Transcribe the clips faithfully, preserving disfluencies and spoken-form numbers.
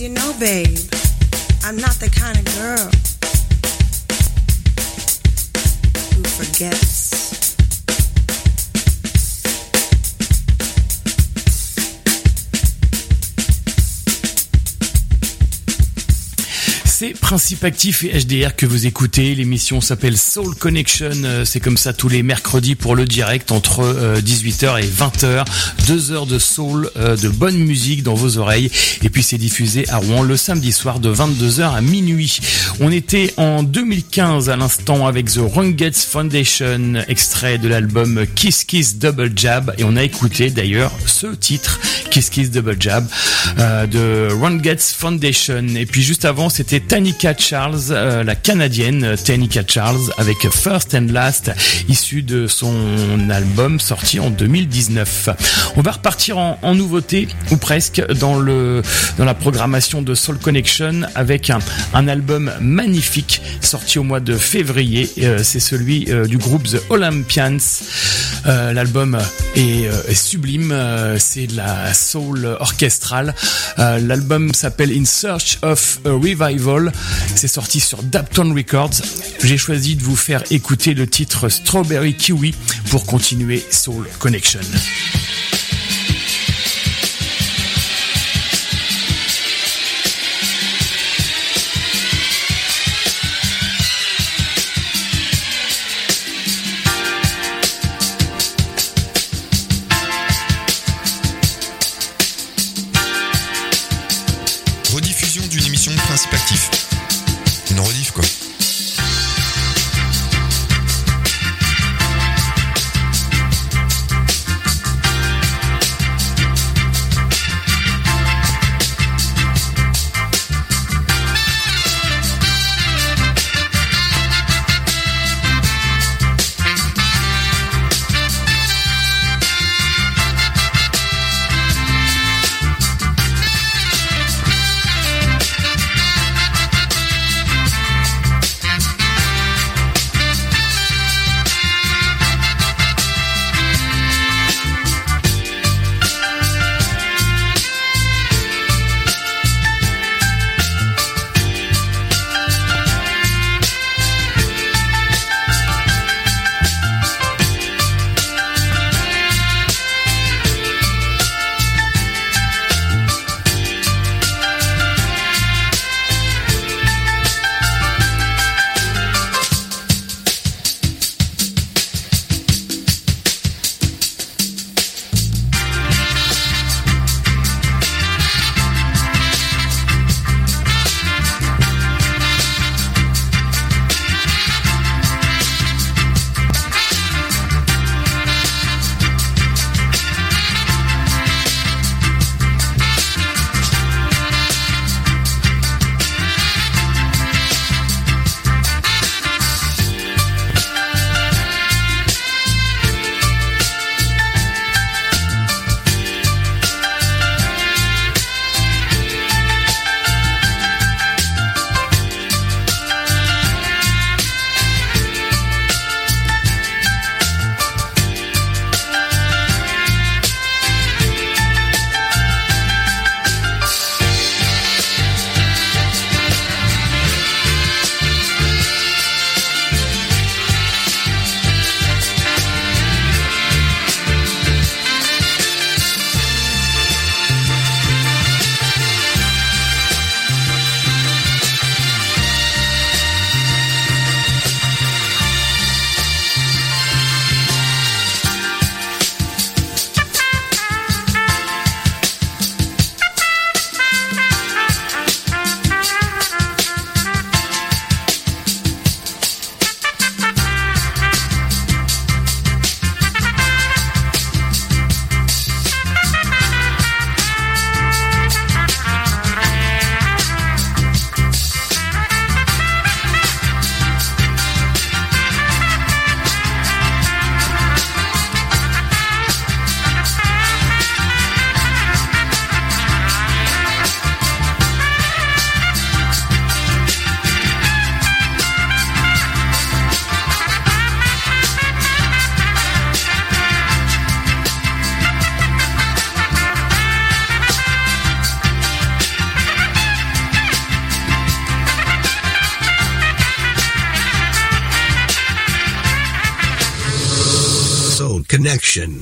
you know, babe, I'm not the kind of girl who forgets. C'est Principe Actif et H D R que vous écoutez. L'émission s'appelle Soul Connection. C'est comme ça tous les mercredis pour le direct entre dix-huit heures et vingt heures. Deux heures de soul, de bonne musique dans vos oreilles. Et puis c'est diffusé à Rouen le samedi soir de vingt-deux heures à minuit. On était en deux mille quinze à l'instant avec The Rungettes Foundation, extrait de l'album Kiss Kiss Double Jab. Et on a écouté d'ailleurs ce titre, Kiss Kiss Double Jab, euh, de Rungettes Foundation. Et puis juste avant, c'était Tanika Charles, euh, la canadienne Tanika Charles, avec First and Last, issu de son album sorti en deux mille dix-neuf. On va repartir en, en nouveauté, ou presque, dans le dans la programmation de Soul Connection avec un, un album magnifique sorti au mois de février. Euh, c'est celui euh, du groupe The Olympians. Euh, l'album est, euh, est sublime. Euh, c'est de la soul orchestrale. Euh, l'album s'appelle In Search of a Revival. C'est sorti sur Dapton Records. J'ai choisi de vous faire écouter le titre Strawberry Kiwi pour continuer Soul Connection. Rediffusion d'une émission Principe Actif. Une rediff quoi. Connection.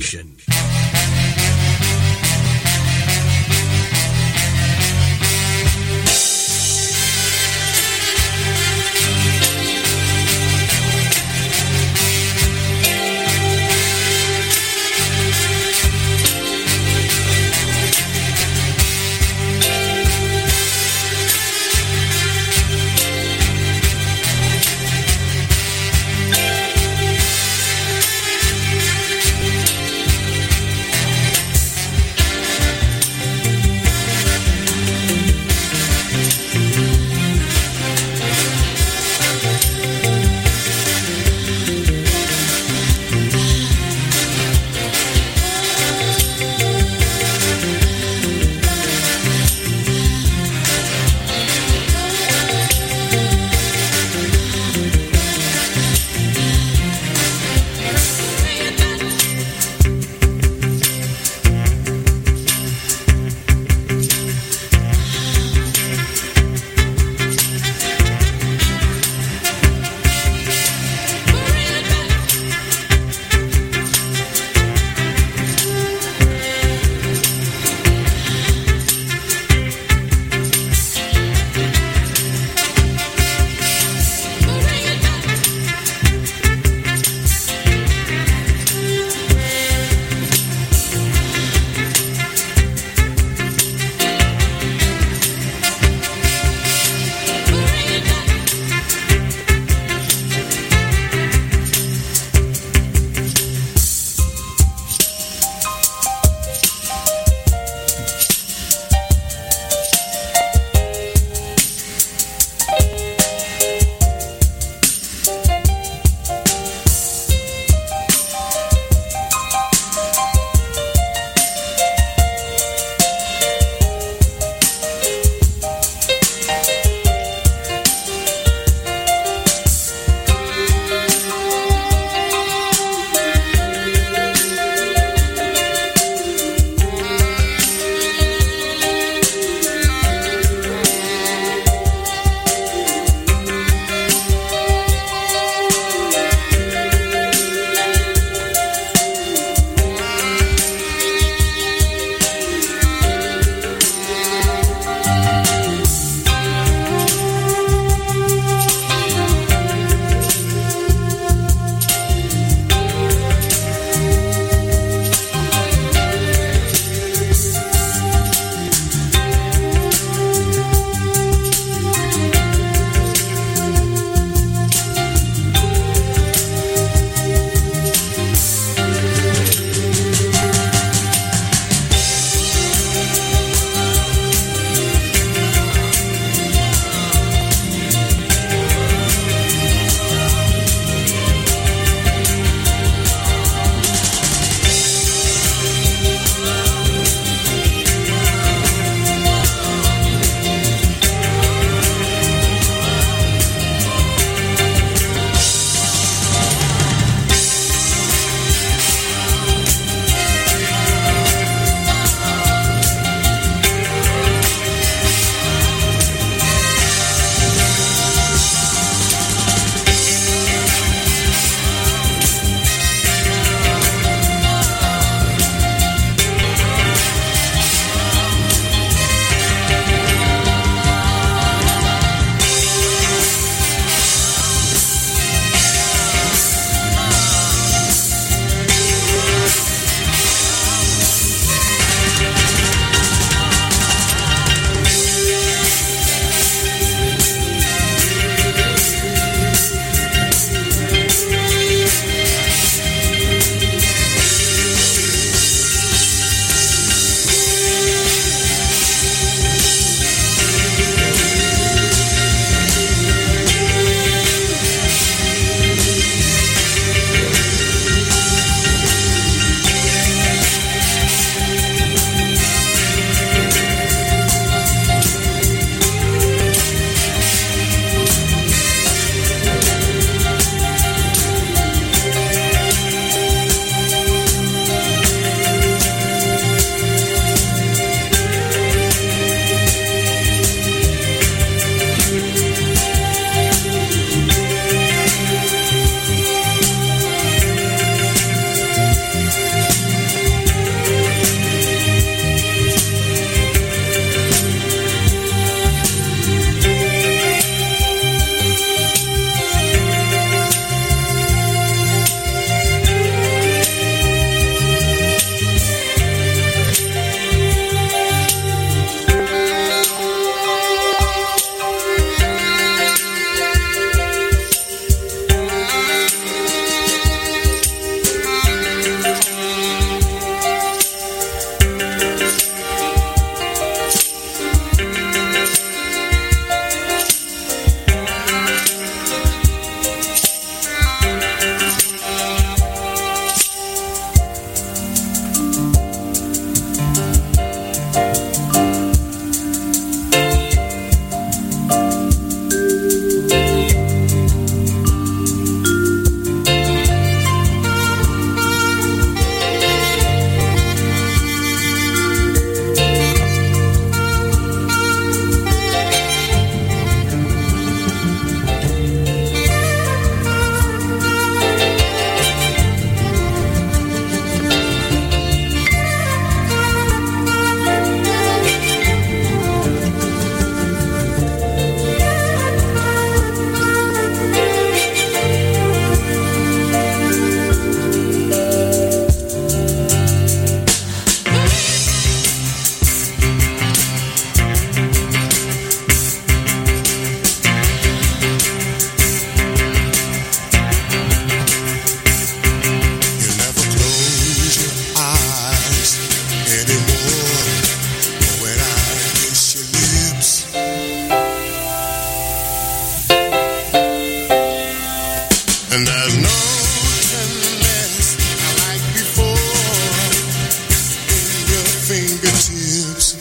fingertips.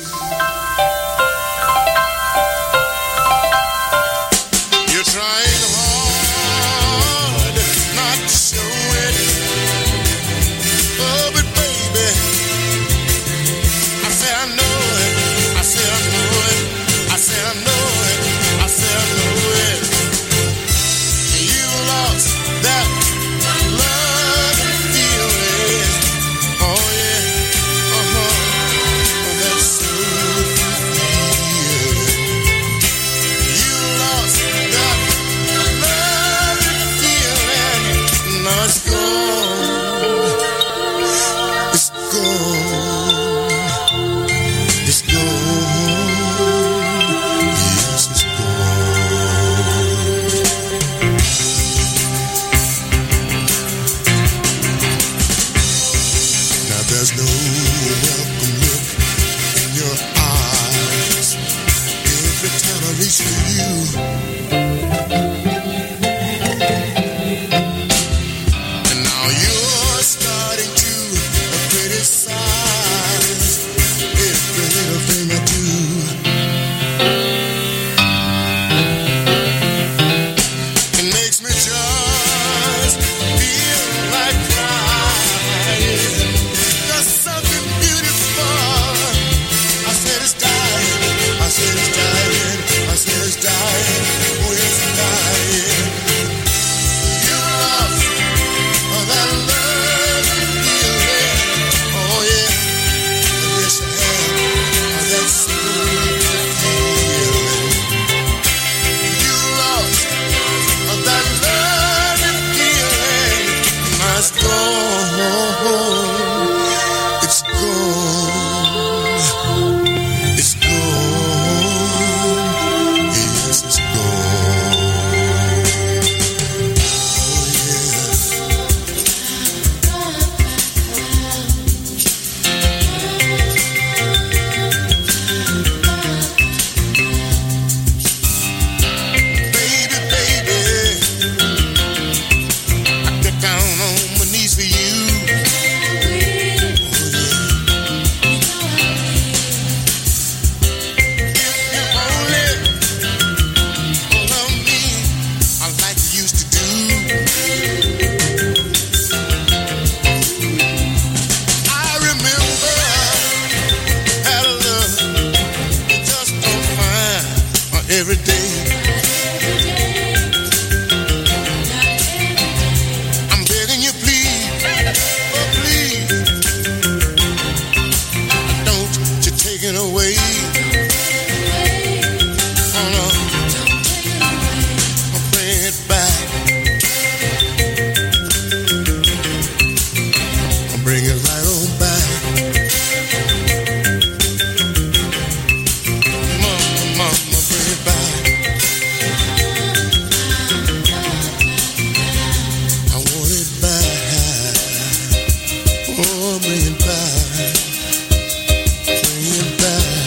You're trying hard not to show it. Oh, but baby, I say I know it. I say I know it. I say I know it. I say I know it. You lost that love and feeling. Oh yeah, uh-huh. That's so feeling. You lost that love and feeling. Now it's gone. It's gone. It's gone. Yes, it's gone. Now there's no welcome look in your eyes every time I reach for you. And now you're starting to criticize every little thing I do. It makes me just feel like crying. There's something beautiful. I said it's dying. I said it's dying. I said it's dying. Oh, yes, it's dying. You lost all that love and feeling. Oh, yeah. Yes, you have. All that sweet feeling. You lost all that love and feeling. Now it's gone. It's gone. It's gone. Yes, it's gone. Oh, yeah. Baby, baby, I get down on my knees for you. Oh, yeah. If you only love me, I like you used to do. I remember had a love you just don't find every day. I'm begging you, please, oh please, don't you take it away. Oh no, I'll bring it back. I'll bring it right on back. Mama, mama, bring it back. I want it back. Oh, bring it back. Bring it back.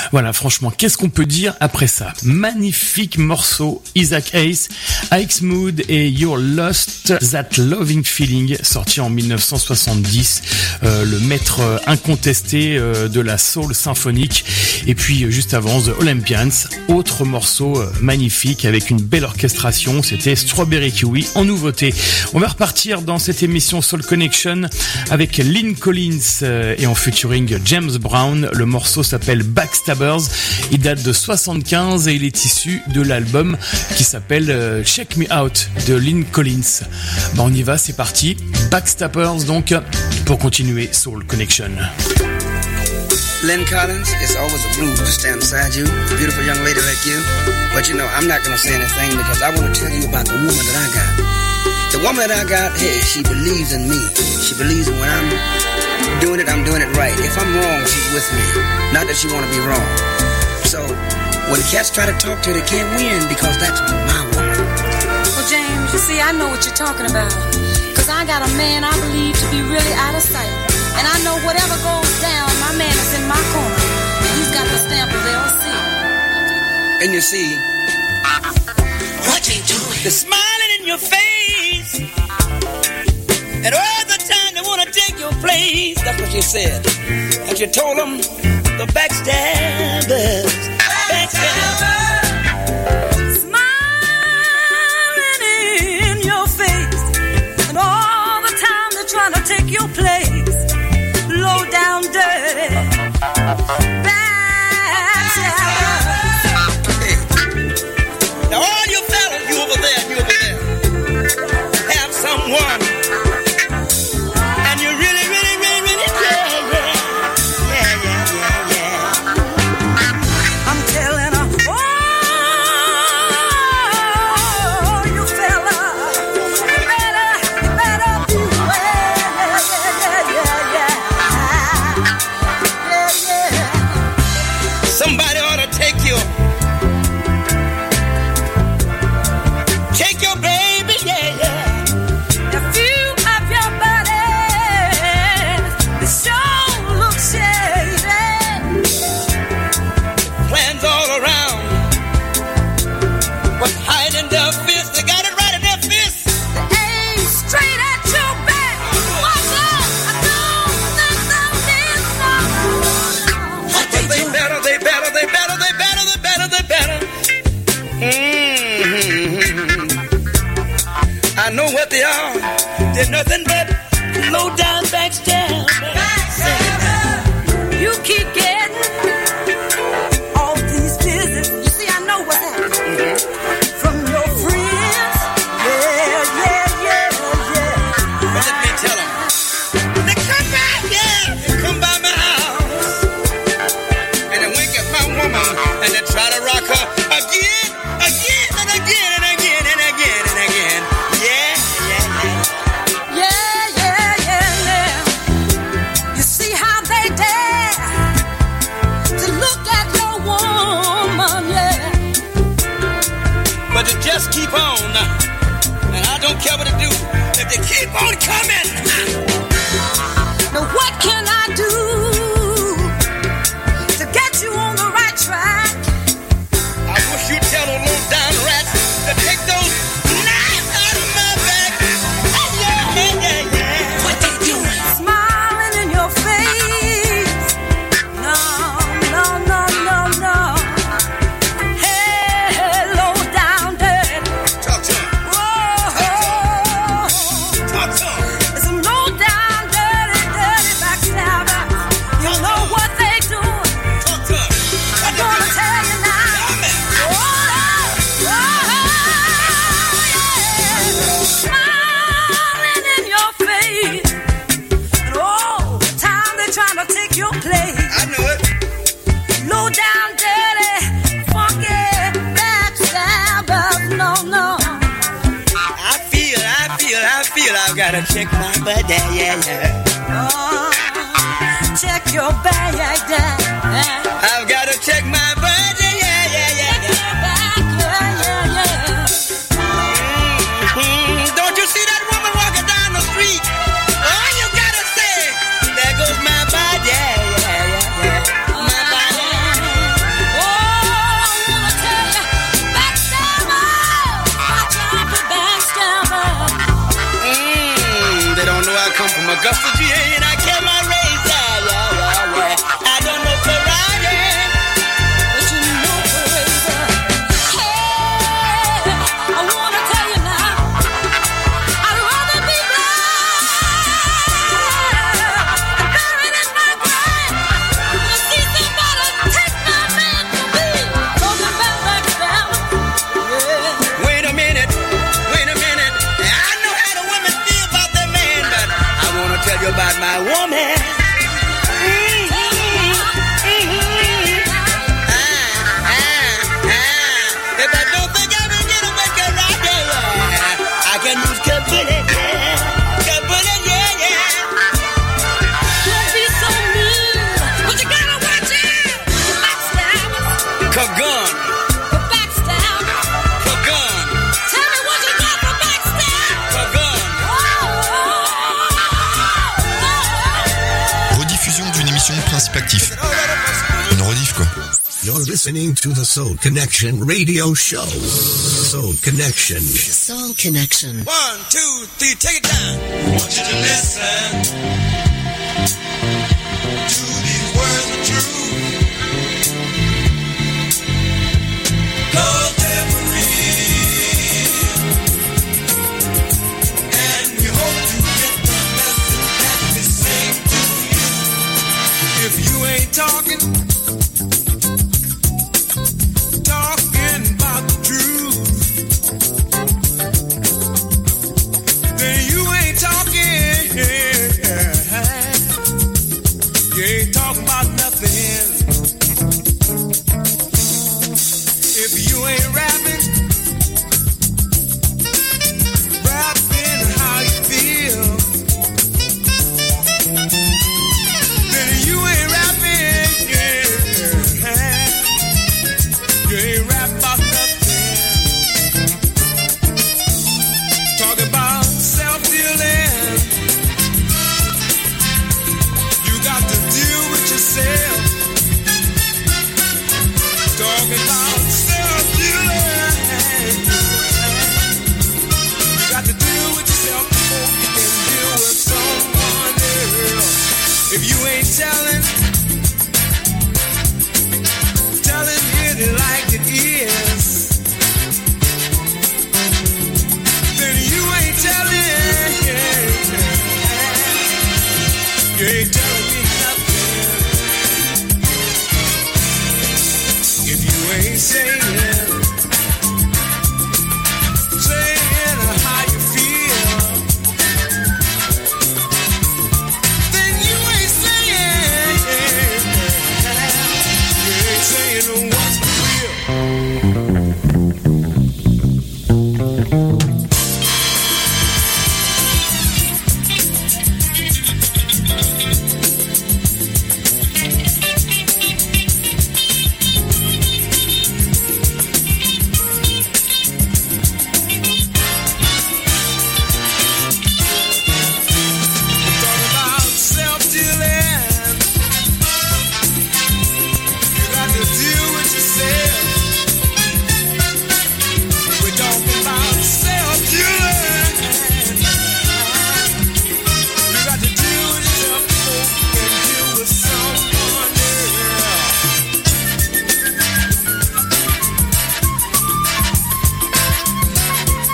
Voilà, franchement, qu'est-ce qu'on peut dire après ça? Magnifique morceau, Isaac Hayes, Ike's Mood et You're Lost That Loving Feeling, sorti en dix-neuf cent soixante-dix, euh, le maître incontesté euh, de la soul symphonique. Et puis euh, juste avant, The Olympians, autre morceau euh, magnifique avec une belle orchestration, c'était Strawberry Kiwi en nouveauté. On va repartir dans cette émission Soul Connection avec Lynn Collins euh, et en featuring James Brown. Le morceau s'appelle Backstabbers, il date de soixante-quinze et il est issu de l'album qui s'appelle euh, Check Me Out de Lynn Collins. Bah on y va, c'est parti. Backstabbers donc pour continuer Soul Connection. Lynn Collins, it's always a blues to stand beside you, a beautiful young lady like you. But you know, I'm not going to say anything because I want to tell you about the woman that I got. The woman that I got, hey, she believes in me. She believes in when I'm doing it, I'm doing it right. If I'm wrong, she's with me. Not that she want to be wrong. So, when cats try to talk to her, they can't win because that's my woman. Well, James, you see, I know what you're talking about. Because I got a man I believe to be really out of sight. And I know whatever goes down, my man is in my corner. And he's got the stamp of L C. And you see, what you doing? the smiling in your face. And all the time they want to take your place. That's what you said. And you told them, the backstabbers. Backstabbers. Smiling in your face. And all the time they're trying to take your place. Low down dirty backstabbers. Hey. Now all you fellas, you over there, you over there, have someone, and you really, really, really, really, yeah, yeah, yeah, yeah, yeah, yeah. I'm telling her, oh, you fella, you better, you better beware. Yeah, yeah, yeah, yeah, yeah, yeah. Somebody ought to take you, take your baby, yeah, yeah. A few of your buddies, they sure look shady. Plans all around, but hiding their fists, they got it right in their fists. They aim straight at your back. What's up? I don't think they'll need no. But they better, they better, they better, they better, they better, they better. Mm-hmm. I know what they are. They're nothing but low down backstab. You keep getting all these visits. You see, I know what's happening from your friends. Yeah, yeah, yeah, yeah. But let me tell them. They come by, yeah, they come by my house. And they wink at my woman. And they try to rock her again, again, and again, and again, and again, and again. Yeah, yeah, yeah. Yeah, yeah, yeah, yeah. You see how they dare to look at your woman, yeah. But to just keep on, and I don't care what to do, if they keep on coming. Now what can I do to get you on the right track? I wish you'd tell those low down rats to take those knives out of my back. Yeah, yeah, yeah, yeah. What they doing? Smiling in your face. No, no, no, no, no. Hey, low down dirty. Talk to him. Whoa, Talk to him. it's some low down dirty, dirty backstabber. You know what they do. Talk to him. I'm gonna tell you now. Tell me. Oh, oh, yeah. Smiling in your face. And all the time they're trying to take your place. I know it. Low down, dirty, funky backstabbers. No, no. I feel, I feel, I feel I've got to check my butt, yeah, yeah, yeah. Oh, check your bag down. I've got to check my butt, yeah, yeah, yeah, yeah, yeah. Yeah, yeah, yeah. Mhm. Don't you see that woman walking down the street? All you gotta say, there goes my body, yeah, yeah, yeah, yeah. My body. news, kaboolie, yeah. Kaboolie, yeah, yeah. Don't be so mean, but you gotta watch out. Backstabbers, Kagun. backstabbers. Kagun. Tell me what you got for backstab. Kagun. Rediffusion d'une émission Principe Actif. Une rediff quoi. You're listening to the Soul Connection radio show. Soul Connection. Soul Connection. One, two, three, take it down. want you to listen.